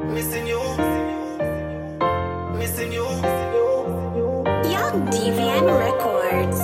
Missing you. Missing you. Young Deviant Records.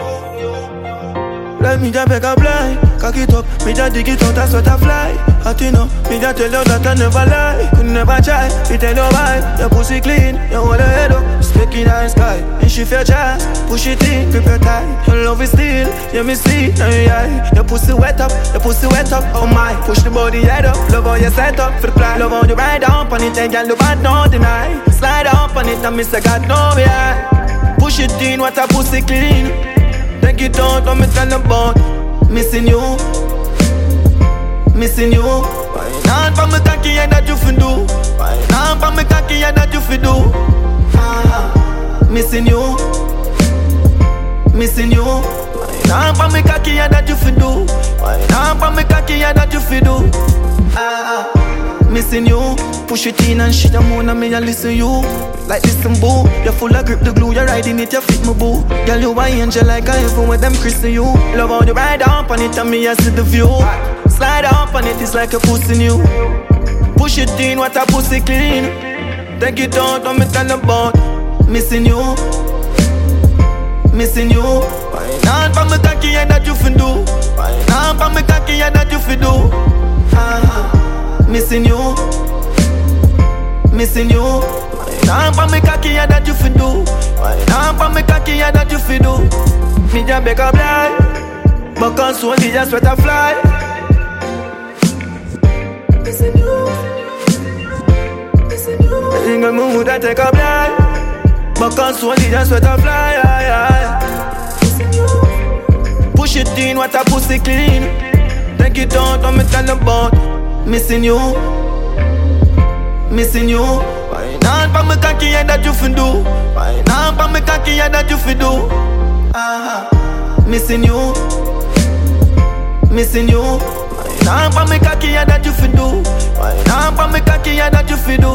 Let me just beg a blind, cock it up, me just dig it out, that's what I fly. Hot enough, me just tell you that I never lie. Could never try, me tell you why. Your pussy clean, you hold her head up, speaking in the sky. And she fair chance, push it in, grip your tie. Your love is still, you me see, now you eye. Your pussy wet up, oh my. Push the body head up, love how you set up for the fly. Love how you ride up on it, and girl, you bad, don't deny. Slide up on it, and miss I got no way. Push it in, what a pussy clean. Take it out, let me tell about missing you, missing you. Why not for me cocky and that you fi do? Why not for me cocky and that you fi do? Missing you, missing you. Why not for me cocky and that you fi do? Why not for me cocky and that you fi do? Missing you. Push it in and shit, I'm on me and listen you. Like listen boo, you're full of grip the glue, you're riding it, you fit my boo. Girl, you an angel like I even with them Christian you. Love how you ride up on it and me I see the view. Slide up on it, it's like a pussy new. Push it in, what a pussy clean. Take it out, don't me tell about missing you, missing you. Why not for me cocky and that you fi do? Why not for me cocky and that you fi do? Missing you, missing you. Why not for me cocky and that you fi do? Why not for me cocky and that you fi do? Me just beg a blind, but can't swallow just sweat a fly. Missing you, missing you. I think I'm mood I take a blind, but can't swallow just sweat a fly. Missing you. Push it in, what a pussy clean. Take it out, let me tell about missing you, missing you. Why not for me cocky and that you fi do? Why not for me cocky and that you fi do? Missing you, missing you. Why not for me cocky and that you fi do? Why not for me cocky and that you fi do?